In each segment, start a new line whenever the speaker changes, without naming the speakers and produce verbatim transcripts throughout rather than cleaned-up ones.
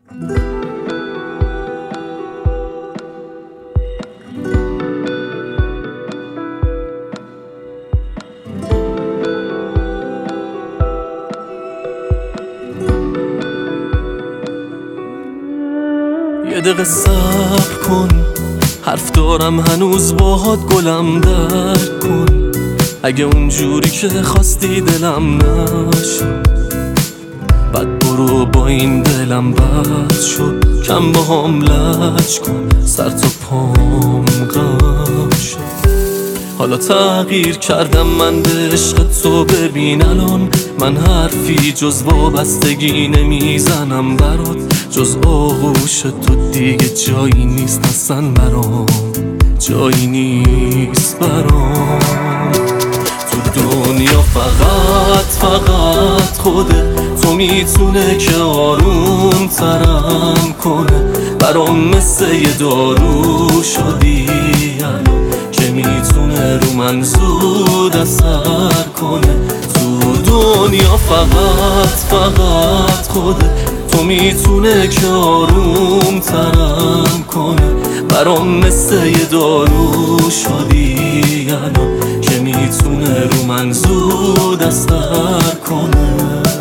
یه دقیقه صبر کن، حرف دارم هنوز باهات گلم درد کن. اگه اونجوری که خواستی دلم نشد، بعد برو با این دلم بد شد. کم با هم لج کن، سر تا پام غم شد. حالا تغییر کردم من به عشق تو، ببین الان من حرفی جز وابستگی نمیزنم برات. جز آغوش تو دیگه جایی نیست اصلا برام، جایی نیست برام. تو دنیا فقط فقط خوده تو میتونه که آروم ترم کنه. برام مثل یه دارو شدی که میتونه رو من زود اثر کنه. تو دنیا فقط فقط خوده تو میتونه که آروم ترم کنه. برام مثل یه دارو شدی که میتونه رو من زود اثر کنه.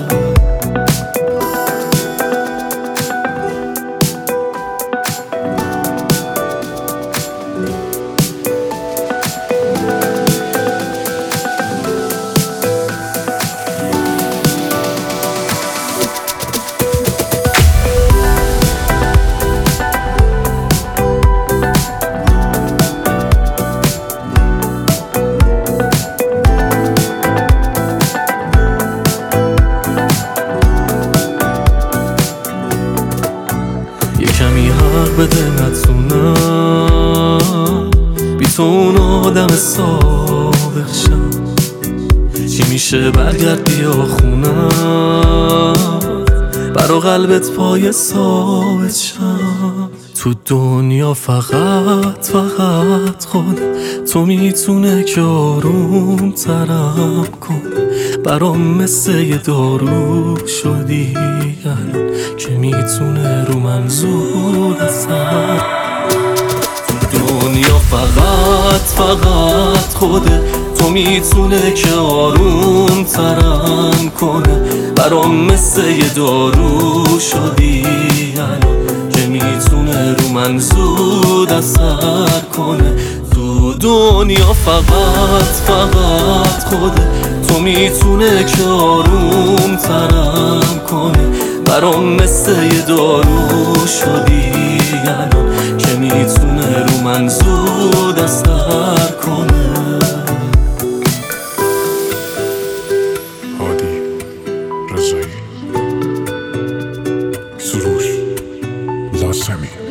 کمی حق بده نتونم بی تو اون آدم سابق شم. چی میشه برگرد بیا خونم، برا قلبت پای ثابت شم. تو دنیا فقط فقط خود تو میتونه که آروم ترم کنه. برام مثل یه دارو شدی که میتونه رو من زود اثر. تو دنیا فقط فقط خوده تو میتونه که آروم ترم کنه. برام مثل یه دارو شدی که میتونه رو من زود اثر کنه. تو دنیا فقط فقط خوده تو میتونه که آروم ترم کنه. برام مثل یه دارو شدی که میتونه رو من زود اثر کنه.
هادی رضایی، سروش لازمی.